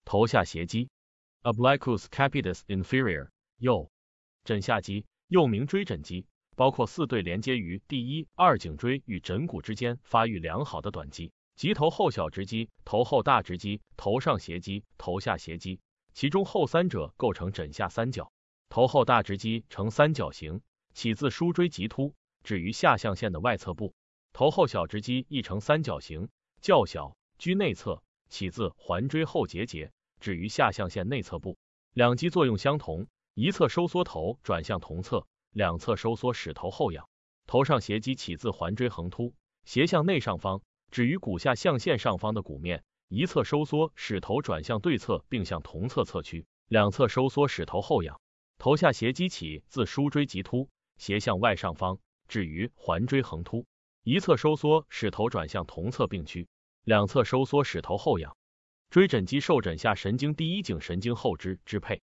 头下斜肌 ，Obliquus capitis inferior， 右枕下肌，又名椎枕肌，包括四对连接于第一、二颈椎与枕骨之间发育良好的短肌，即头后小直肌、头后大直肌、头上斜肌、头下斜肌，其中后三者构成枕下三角。头后大直肌呈三角形，起自枢椎棘突，止于下象限的外侧部。头后小直肌亦呈三角形，较小，居内侧，起自环椎后结节，止于下象限内侧部。两肌作用相同，一侧收缩头转向同侧，两侧收缩使头后仰。头上斜肌起自环椎横突，斜向内上方，止于骨下象限上方的骨面，一侧收缩使头转向对侧并向同侧侧屈，两侧收缩使头后仰。头下斜肌起自枢椎棘突，斜向外上方，止于环椎横突，一侧收缩使头转向同侧并屈，两侧收缩使头后仰。椎枕肌受枕下神经第一颈神经后支支配，